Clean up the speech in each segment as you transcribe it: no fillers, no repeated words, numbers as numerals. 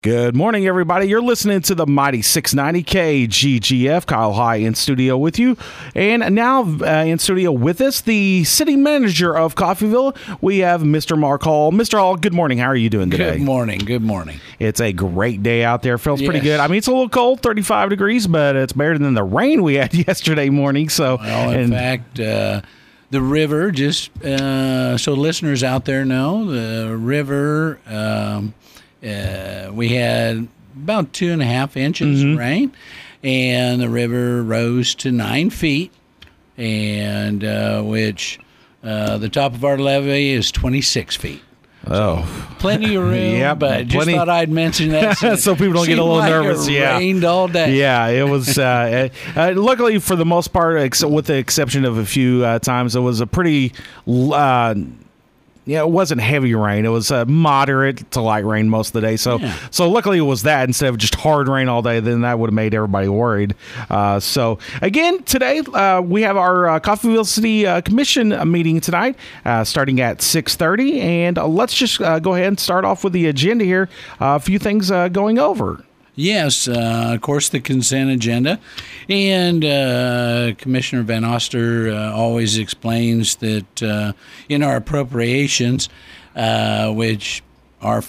Good morning, everybody. You're listening to the Mighty 690 KGGF. Kyle High in studio with you. And now in studio with us, the city manager of Coffeyville, we have Mr. Mark Hall. Mr. Hall, good morning. How are you doing today? Good morning. Good morning. It's a great day out there. Feels pretty good. I mean, it's a little cold, 35 degrees, but it's better than the rain we had yesterday morning. So, well, in fact, the river, just so listeners out there know, the river... we had about 2.5 inches of rain, and the river rose to 9 feet, and which the top of our levee is 26 feet. Oh, so plenty of room. Yeah, but just thought I'd mention that so people don't get a little nervous. It rained all day. Yeah, it was. Luckily, for the most part, with the exception of a few times, it was a pretty. It wasn't heavy rain. It was moderate to light rain most of the day. So luckily it was that instead of just hard rain all day. Then that would have made everybody worried. So again, today we have our Coffeyville City Commission meeting tonight, starting at 6:30. And let's just go ahead and start off with the agenda here. A few things going over. Yes, of course, the consent agenda. And Commissioner Van Oster always explains that in our appropriations, which are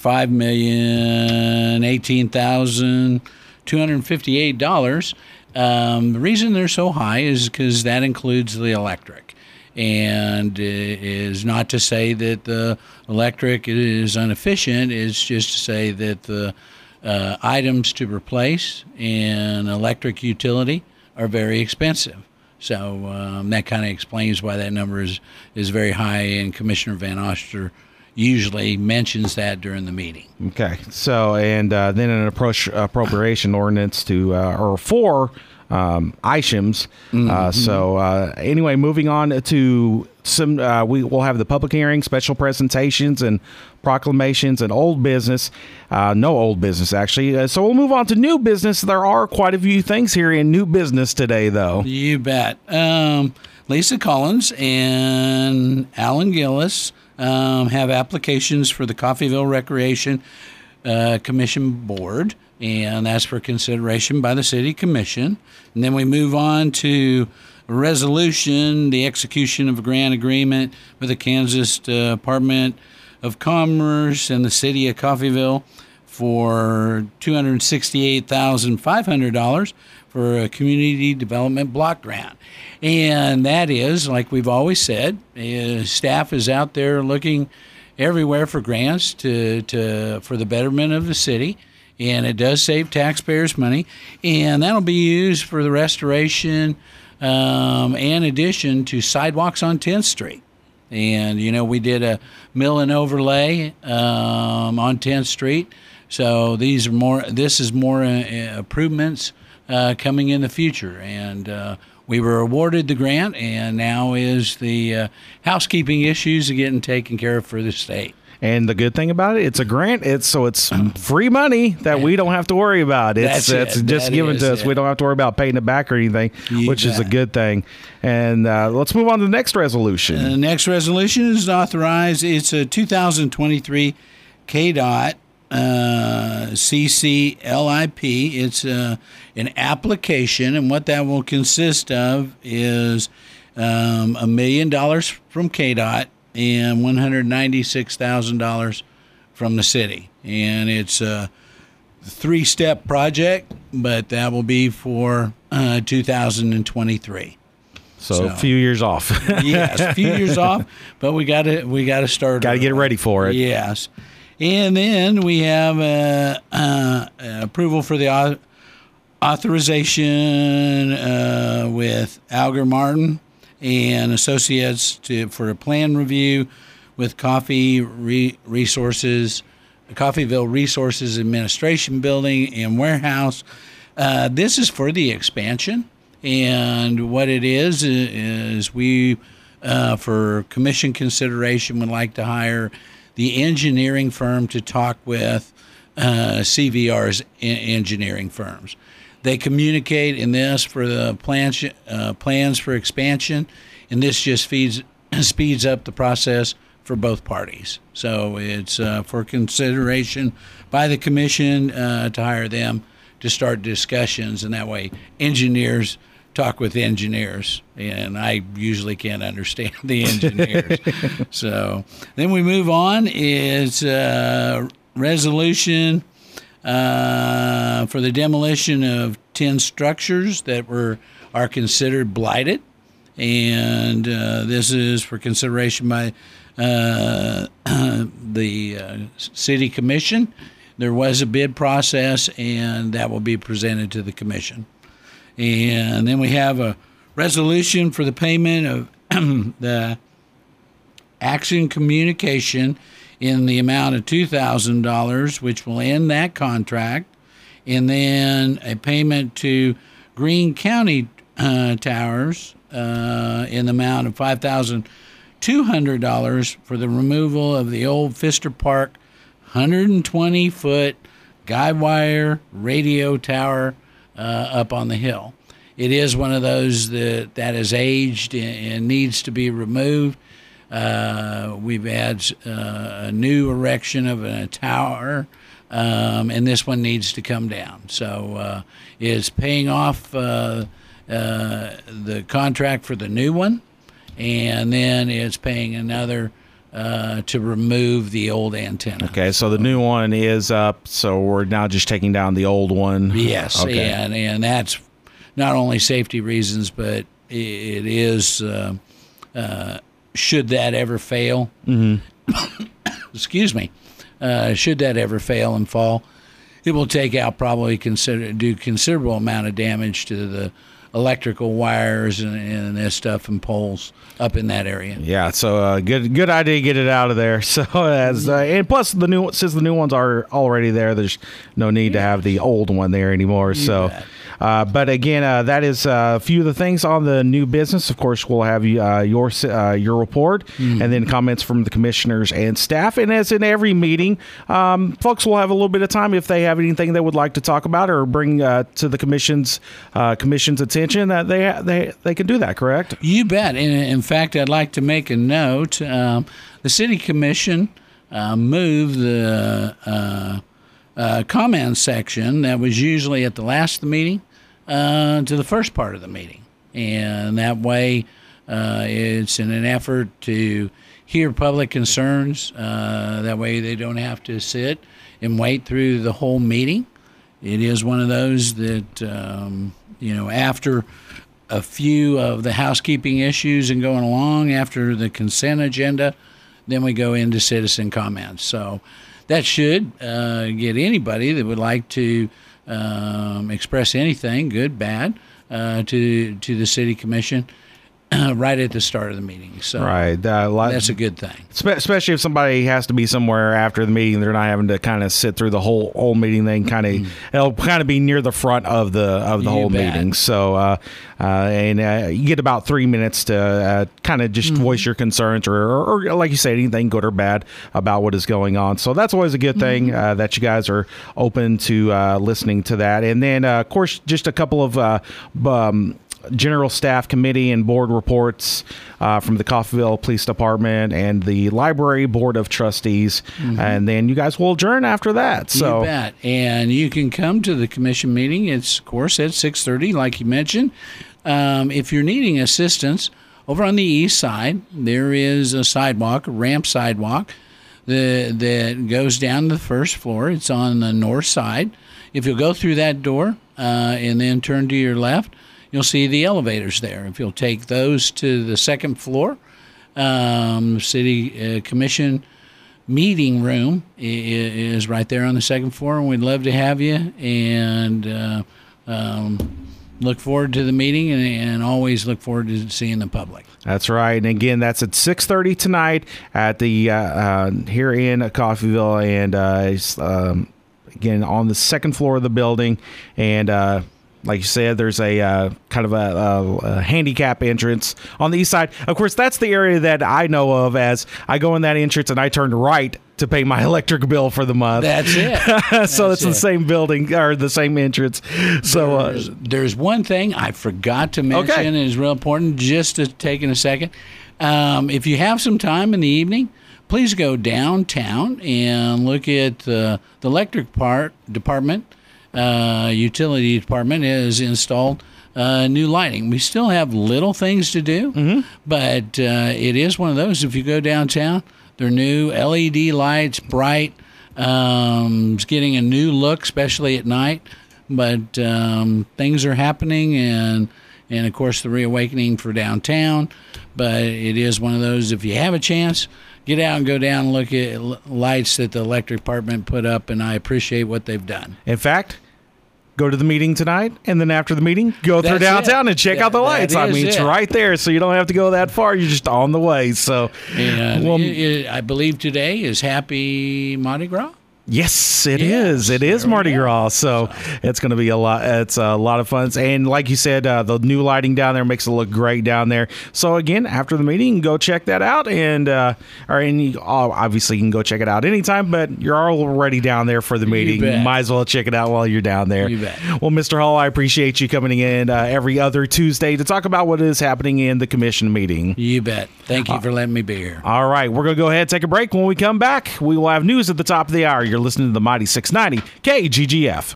$5,018,258, the reason they're so high is because that includes the electric. And is not to say that the electric is inefficient, it's just to say that the items to replace in electric utility are very expensive. So that kind of explains why that number is very high, and Commissioner Van Oster usually mentions that during the meeting. Okay. So, and then an appropriation ordinance for ISHMs. So anyway, moving on to some, we will have the public hearings, special presentations, and proclamations, and old business. No old business, actually. So we'll move on to new business. There are quite a few things here in new business today, though. You bet. Lisa Collins and Alan Gillis have applications for the Coffeyville Recreation Commission Board, and that's for consideration by the City Commission. And then we move on to a resolution, the execution of a grant agreement with the Kansas Department of Commerce and the City of Coffeyville for $268,500 for a community development block grant. And that is, like we've always said, staff is out there looking everywhere for grants for the betterment of the city. And it does save taxpayers money, and that'll be used for the restoration and addition to sidewalks on 10th Street. And, we did a mill and overlay on 10th Street. So this is more improvements coming in the future. And we were awarded the grant, and now is the housekeeping issues of getting taken care of for the state. And the good thing about it, it's a grant. It's free money that we don't have to worry about. It's just given to us. We don't have to worry about paying it back or anything, which is a good thing. And let's move on to the next resolution. The next resolution is authorized. It's a 2023 KDOT CCLIP. It's an application, and what that will consist of is $1 million from KDOT and $196,000 from the city. And it's a 3-step project, but that will be for 2023. So a few years off. Yes, a few years off, but we got to start. Got to get ready for it. Yes. And then we have approval for the authorization with Alger Martin and Associates for a plan review with Coffeyville Resources Administration Building and Warehouse. This is for the expansion, and what it is we, for commission consideration, would like to hire the engineering firm to talk with CVR's engineering firms. They communicate in this for the plans for expansion, and this just speeds up the process for both parties. So it's for consideration by the commission to hire them to start discussions, and that way engineers talk with engineers, and I usually can't understand the engineers. So then we move on is resolution for the demolition of 10 structures that are considered blighted, and this is for consideration by the city commission. There was a bid process, and that will be presented to the commission. And then we have a resolution for the payment of the Action Communication in the amount of $2,000, which will end that contract, and then a payment to Greene County Towers in the amount of $5,200 for the removal of the old Pfister Park 120-foot guide wire radio tower up on the hill. It is one of those that has aged and needs to be removed. We've had a new erection of a tower, and this one needs to come down. So it's paying off the contract for the new one, and then it's paying another to remove the old antenna. Okay, so the new one is up, so we're now just taking down the old one. Yes, okay. and that's not only safety reasons, but it is should that ever fail. Mm-hmm. Excuse me. Should that ever fail and fall, it will take out probably do considerable amount of damage to the electrical wires and this stuff and poles up in that area. Yeah, so good idea to get it out of there. So and plus since the new ones are already there, there's no need to have the old one there anymore. But again, that is a few of the things on the new business. Of course, we'll have your report and then comments from the commissioners and staff. And as in every meeting, folks will have a little bit of time if they have anything they would like to talk about or bring to the commission's attention. That they can do that. Correct? You bet. In fact, I'd like to make a note. The city commission moved the comment section that was usually at the last of the meeting to the first part of the meeting, and that way it's in an effort to hear public concerns. That way they don't have to sit and wait through the whole meeting. It is one of those that after a few of the housekeeping issues and going along after the consent agenda, then we go into citizen comments. So that should get anybody that would like to express anything, good, bad, to the city commission right at the start of the meeting. So right, that's a good thing. Especially if somebody has to be somewhere after the meeting, they're not having to kind of sit through the whole meeting. They can it'll kind of be near the front of the whole meeting. So you get about 3 minutes to kind of just voice your concerns or like you said, anything good or bad about what is going on. So that's always a good thing that you guys are open to listening to that. And then of course, just a couple of general staff committee and board reports from the Coffeyville Police Department and the Library Board of Trustees, and then you guys will adjourn after that. So you bet. And you can come to the commission meeting. It's, of course, at 6:30, like you mentioned. If you're needing assistance, over on the east side, there is a sidewalk, a ramp sidewalk, that goes down to the first floor. It's on the north side. If you'll go through that door and then turn to your left, you'll see the elevators there. If you'll take those to the second floor, City Commission meeting room is right there on the second floor, and we'd love to have you. And look forward to the meeting, and always look forward to seeing the public. That's right. And again, that's at 6:30 tonight at the here in Coffeyville, and again on the second floor of the building, and like you said, there's a kind of a handicap entrance on the east side. Of course, that's the area that I know of as I go in that entrance and I turn right to pay my electric bill for the month. That's it. So it's the same building or the same entrance. So there's one thing I forgot to mention, and it's real important just to take in a second. If you have some time in the evening, please go downtown and look at the electric department. Utility department has installed new lighting. We still have little things to do, but it is one of those. If you go downtown, they're new LED lights, bright. It's getting a new look, especially at night. But things are happening, and of course the reawakening for downtown. But it is one of those. If you have a chance, get out and go down and look at lights that the electric department put up, and I appreciate what they've done. In fact, go to the meeting tonight, and then after the meeting, go through downtown and check out the lights. I mean, it's right there, so you don't have to go that far. You're just on the way. So, I believe today is Happy Mardi Gras. Yes, it is. It is Mardi Gras, so it's going to be a lot. It's a lot of fun, and like you said, the new lighting down there makes it look great down there. So again, after the meeting, go check that out, and obviously you can go check it out anytime. But you're already down there for the meeting. You might as well check it out while you're down there. You bet. Well, Mr. Hall, I appreciate you coming in every other Tuesday to talk about what is happening in the commission meeting. You bet. Thank you for letting me be here. All right, we're going to go ahead and take a break. When we come back, we will have news at the top of the hour. You're listening to the Mighty 690 KGGF.